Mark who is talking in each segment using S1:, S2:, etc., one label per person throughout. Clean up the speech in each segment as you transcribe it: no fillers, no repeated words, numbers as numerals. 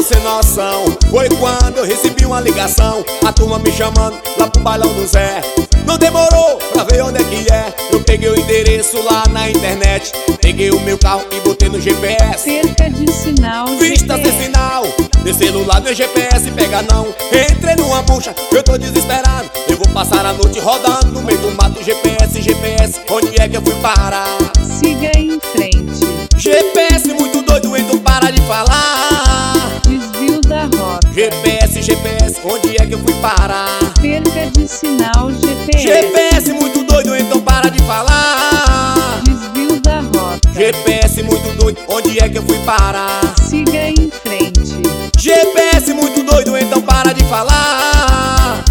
S1: sem noção. Foi quando eu recebi uma ligação, a turma me chamando lá pro bailão do Zé. Não demorou pra ver onde é que é. Eu peguei o endereço lá na internet, peguei o meu carro e botei no GPS.
S2: Perca de sinal,
S1: Vista
S2: GPS.
S1: sem sinal, de celular meu GPS pega não. Entrei numa bucha, eu tô desesperado. Eu vou passar a noite rodando no meio do mato. GPS, GPS, onde é que eu fui parar?
S2: Siga em frente.
S1: GPS muito doido, então para de falar.
S2: Desvio da rota.
S1: GPS, GPS, onde é que eu fui parar?
S2: Perca de sinal, GPS.
S1: GPS muito doido, então para de falar.
S2: Desvio da rota.
S1: GPS muito doido, onde é que eu fui parar?
S2: Siga em frente.
S1: GPS muito doido, então para de falar.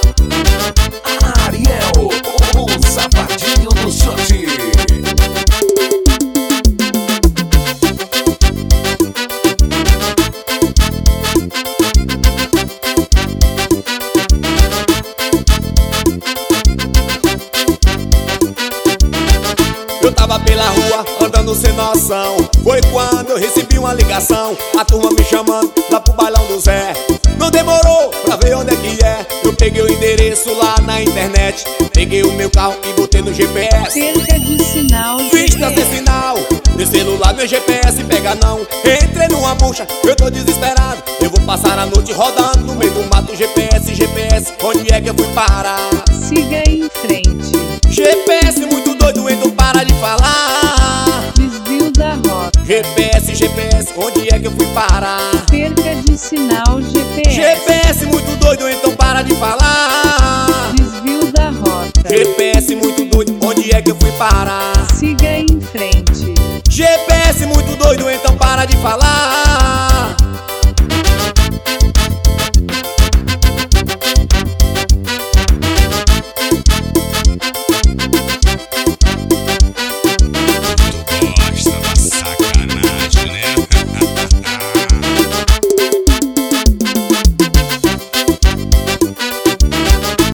S3: Ariel, o sapatinho do shot.
S1: Eu tava pela rua, andando sem noção. Foi quando eu recebi uma ligação, a turma me chamando lá pro bailão do Zé. Não demorou pra ver onde é que é. Eu peguei o endereço lá na internet, peguei o meu carro e botei no GPS.
S2: Perca de sinal,
S1: Vista sem
S2: GPS.
S1: sinal, de celular meu GPS pega não. Entrei numa bucha, eu tô desesperado. Eu vou passar a noite rodando no meio do mato. GPS, GPS, onde é que eu fui parar?
S2: Siga em frente.
S1: GPS muito doido, então para de falar.
S2: Desvio da rota.
S1: GPS, GPS, onde é que eu fui parar?
S2: Perca de sinal, GPS.
S1: GPS muito doido, então para de falar.